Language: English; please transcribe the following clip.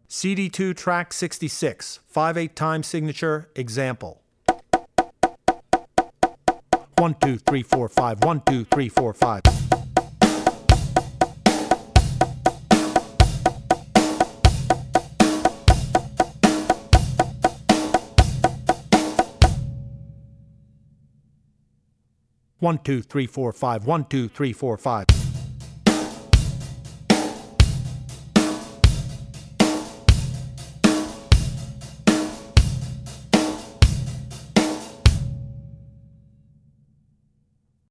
CD2 track 66, 5/8 time signature, example. 1 2 3 4 5 1 2 3 4 5. One, 2, 3, 4, 5, 1 2 3 4 5.